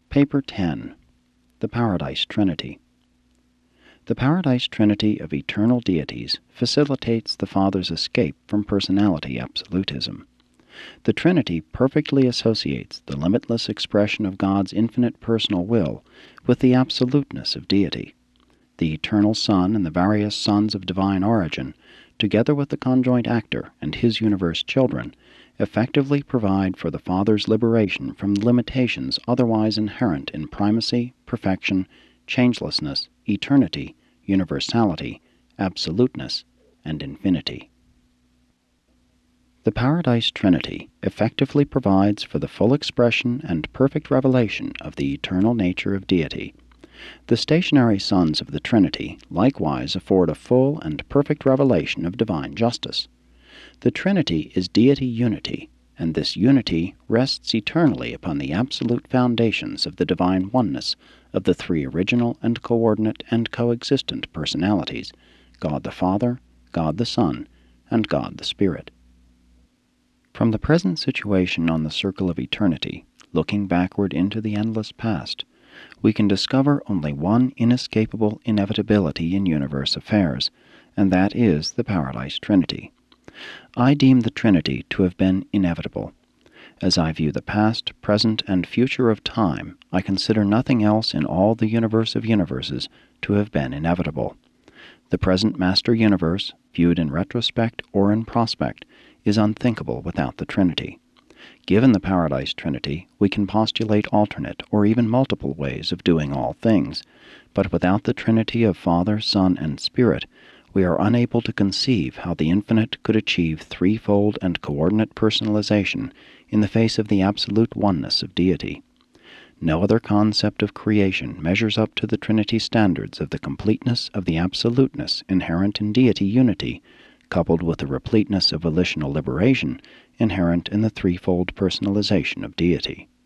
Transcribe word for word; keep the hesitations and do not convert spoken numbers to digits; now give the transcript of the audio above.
Paper ten. The Paradise Trinity. The Paradise Trinity of eternal deities facilitates the Father's escape from personality absolutism. The Trinity perfectly associates the limitless expression of God's infinite personal will with the absoluteness of deity. The eternal Son and the various sons of divine origin, together with the conjoint actor and his universe children, effectively provide for the Father's liberation from the limitations otherwise inherent in primacy, perfection, changelessness, eternity, universality, absoluteness, and infinity. The Paradise Trinity effectively provides for the full expression and perfect revelation of the eternal nature of deity. The stationary sons of the Trinity likewise afford a full and perfect revelation of divine justice. The Trinity is deity unity, and this unity rests eternally upon the absolute foundations of the divine oneness of the three original and coordinate and coexistent personalities, God the Father, God the Son, and God the Spirit. From the present situation on the circle of eternity, looking backward into the endless past, we can discover only one inescapable inevitability in universe affairs, and that is the Paradise Trinity. I deem the Trinity to have been inevitable. As I view the past, present, and future of time, I consider nothing else in all the universe of universes to have been inevitable. The present master universe, viewed in retrospect or in prospect, is unthinkable without the Trinity. Given the Paradise Trinity, we can postulate alternate or even multiple ways of doing all things, but without the Trinity of Father, Son, and Spirit, we are unable to conceive how the infinite could achieve threefold and coordinate personalization in the face of the absolute oneness of deity. No other concept of creation measures up to the Trinity standards of the completeness of the absoluteness inherent in deity unity, coupled with the repleteness of volitional liberation inherent in the threefold personalization of deity.